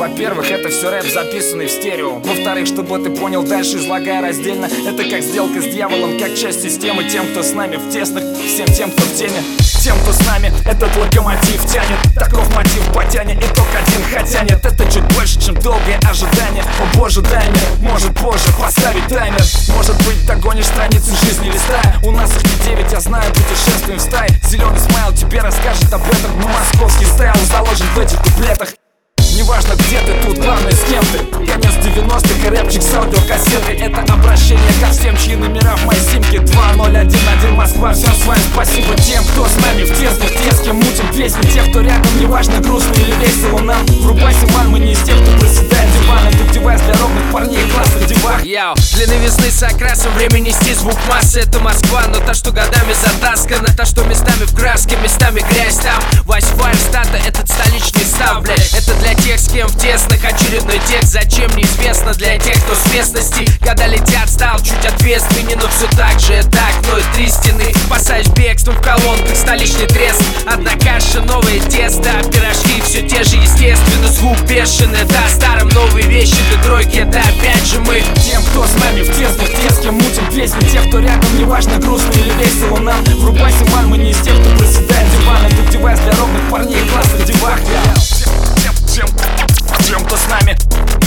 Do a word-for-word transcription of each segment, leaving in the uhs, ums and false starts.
Во-первых, это все рэп, записанный в стерео. Во-вторых, чтобы ты понял, дальше излагая раздельно. Это как сделка с дьяволом, как часть системы. Тем, кто с нами в тесных, всем тем, кто в теме. Тем, кто с нами, этот локомотив тянет. Таков мотив потянет, итог один. Хотя нет, это чуть больше, чем долгое ожидание. О боже, дай мне, может позже поставить таймер. Может быть, догонишь страницу жизни листая. У нас их не девять, я знаю, путешествуем в стае. Зеленый смайл тебе расскажет об этом. Но московский стайл заложен в этих куплетах. Неважно, где ты, тут главное, с кем ты. Конец девяностых и рэпчик с аудиокассетой. Это обращение ко всем, чьи номера в моей симке. Два ноль один один Москва, всем с вами спасибо. Тем, кто с нами в тесных, те, с кем мутим песни. Тех, кто рядом, неважно, грустно или весело нам. Врубайся, ман, мы не из тех, кто проседает диван. Это девайс для ровных парней, классных девах. Яу, для новизны с окрасом время нести звук массы. Это Москва, но та, что годами затаскана. Та, что местами в краске, местами грязь. Там Вась-Валь, стата, этот столичный став, блядь. Это для тех, с кем в тесных, очередной текст. Зачем, неизвестно для тех, кто с местности. Когда летят, стал чуть ответственнее. Но все так же, так, но и истины. Спасаюсь бегством в колонках, столичный трест. Одна каша, новое тесто. Пирожки все те же, естественно. Звук бешеный, да, старым новые вещи. Для тройки, это опять же мы. Тем, кто с нами в тесных, те, с кем мутим песни. Тех, кто рядом, неважно, грустно или весело нам. Врубайся, ман, мы не из тех, кто проседает диван. Это девайс для ровных парней, классных девах. Тем, тем, кто с нами.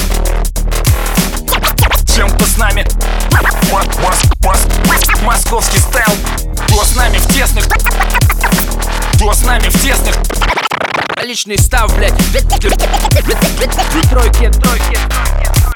Тем, кто с нами. Мос, мос, мос, московский стайл. Кто с нами в тесных. Кто с нами в тесных. Личный став, блядь. Тройки, тройки, тройки.